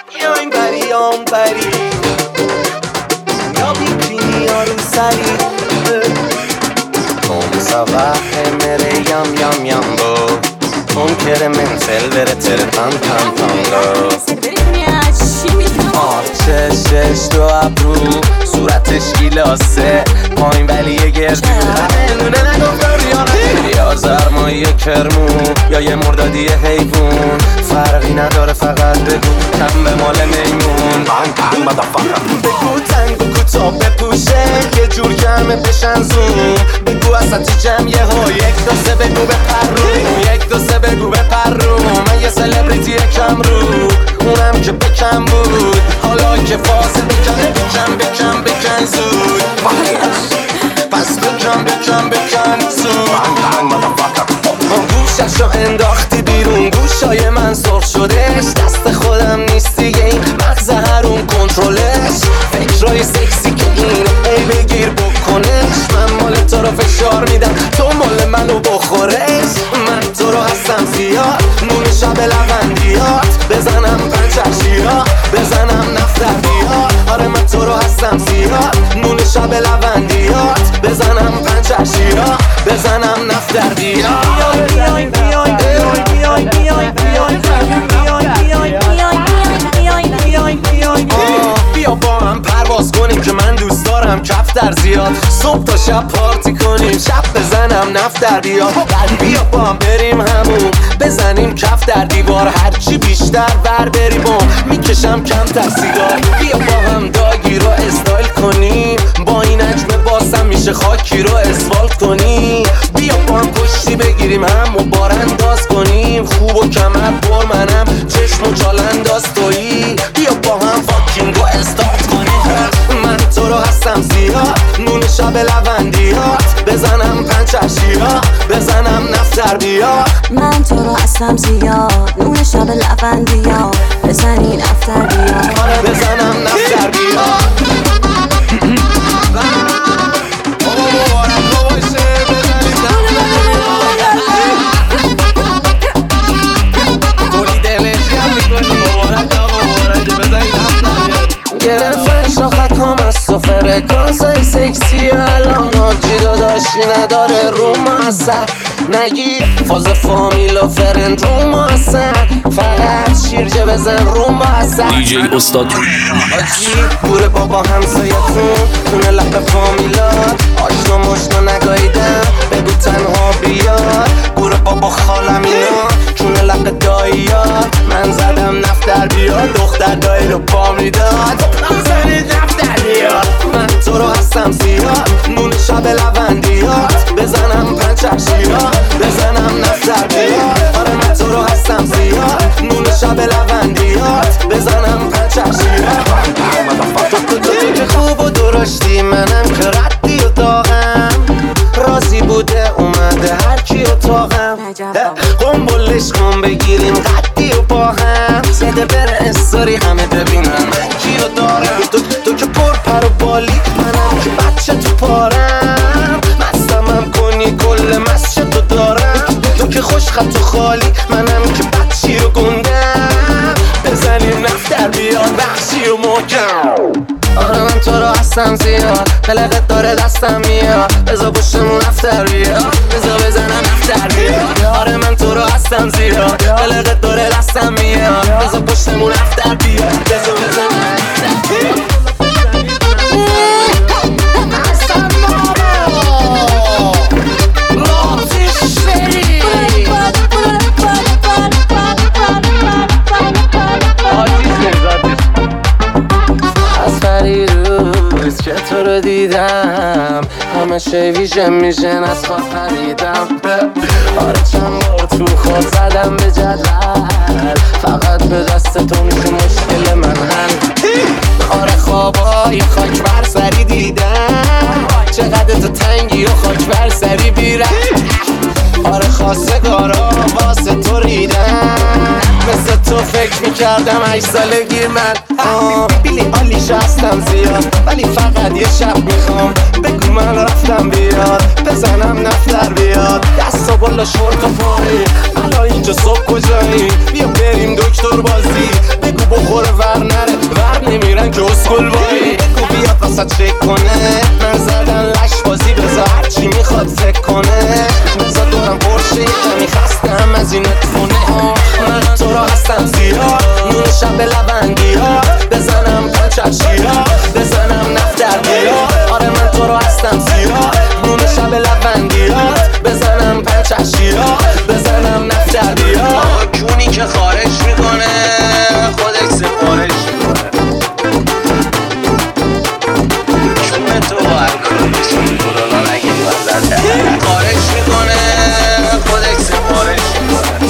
یا این بری یا اون بری، یا بیبینی یا رو سری Kom sabah mere yam yam yam bo Tom kere mentel vere tere tam tam tango چشش دو ابرو صورتش گیلاسه پایین ولی یه گردو نونه نگفتم ریانه یا زرمایی کرمو یا یه مردادی حیوون فرقی نداره فقط بگو کم به مال میمون بگو تنگو کوتا بپوشه یه جور گرمه بشن زون بگو اصلا تو جمعیه ها یک دو سه بگو بپرون یک دو سه بگو بپرون من یه سلبریتی کم رو اونم که بکم بود حالا که فاصل بکن زود پس بکن زود گوشش رو انداختی بیرون گوشای من سرخ شدش دست خودم نیست دیگه این مغز هرون کنترلش فکرای سکسی که اینه ای بگیر بکنش من مال تو رو فشار میدم تو مال منو بخورش من تو رو هستم زیاد نون شب لوندیات بزنم پنچشیا بزنم نفتر بیاد آره من تو رو هستم زیاد نون شب لوندیات بزنم پنچشیا بزنم نفتر بیاد بیا با هم پرواز کنیم که من دوست دارم کفتر زیاد صبح تا شب پارتی کنیم شب بزنم نفتر بیاد بیا با هم بریم همون بزنیم کف در دیوار هرچی بیشتر ور بریم و میکشم کمتر سیگار بیا با هم داگی رو استایل کنیم با این عجمه باسم میشه خاکی رو اسفالت کنیم بیا با هم کشتی بگیریم هم و بار انداز کنیم خوب و کمر بر منم چشم و چال انداز تویی بیا با هم فاکینگ و استارت کنیم من تو رو هستم زیاد نون شب لوندیات بزنم پنچشیا بزنم نفتر بیاد من تو رو هستم زیاد نون شب لوندیات بزنی نفتر بیاد آره بزنم نفتر بیاد گرفتن شاخکام از تو فرکانسای سکسی الان آجی داداشی نداره رو ماسه نگی فاز فامیل و فرند رو ماسه فقط شیرجه بزن رو ماسه دیجی استاد آجی گوره بابا همسایتون تونه لب فامیلات آشنا مشنا نگاییدم بگو تنها بیاد گوره بابا خالم اینا تونه لب داییات من زدم نفتر بیاد دختر دایی رو پا میداد زنید نفتر بیاد من تو رو هستم زیاد نون شب لوندیات بزنم پنچشیا بزنم نفتر بیاد آره من تو رو هستم زیاد نون شب لوندیات بزنم پنچشیا تو که خوب و درشتی منم که ردی و داغم راضی بوده اومده هرکی اتاقم قنبلش کن بگیریم قدی و با هم زده بره استاری همه ببینن من کیو دارم تو که پر پر و بالی منم که بچه تو پارم مستمم کنی کل مسجد تو دارم تو که خوش خط و خالی منم که بچی رو گندم بزنیم نفتر بیاد بخشی و محکم آره من تو رو هستم زیاد قلقت داره دستم میاد بزا پشتمون نفتر بیاد بزا بزنم نفتر بیاد آره من تو رو هستم زیاد قلقت داره دستم میاد بزا پشتمون نفتر بیاد بزا بزنم نفتر بیاد که تو رو دیدم همه شی ویژن میشن از خواب پریدم آره چند بار تو خود زدم به جدول فقط به دست تو میشه مشکل من حل آره خوابای خاک بر سری دیدم چقدر تو تنگی و خاک بر سری بیرم آره خواستگارا واسه تو ریدم مثل تو فکر میکردم 8 سالگی من بیلی آلیش هستم زیاد ولی فقط یه شب میخوام بگو من رفتم بیاد بزنم نفتر بیاد دستا بالا شورت و پایی الان اینجا صبح کجایی بیا بریم دکتر بازی بگو بخور ور گلبایی بگو بیاد واسه چک کنه من زدن لش بازی بذار هرچی میخواد فکر کنه بذار دورم پرشه کمی خستم از این اتفونه من تو را هستم زیاد نون شب لبنگی ها بزنم پنچرشی ها بزنم نفتر بیا آره من تو را هستم زیاد نون شب لبنگی ها بزنم پنچرشی ها بزنم نفتر بیا کونی که خارج میکنه خودش سفارش میکنه کونه تو الکلش میکنه نگید وزن خارج میکنه خودش سفارش میکنه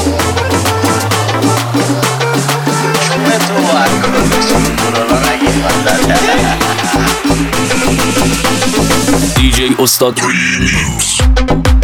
کونه تو الکلش میکنه نگید وزن DJ Ustad Remix.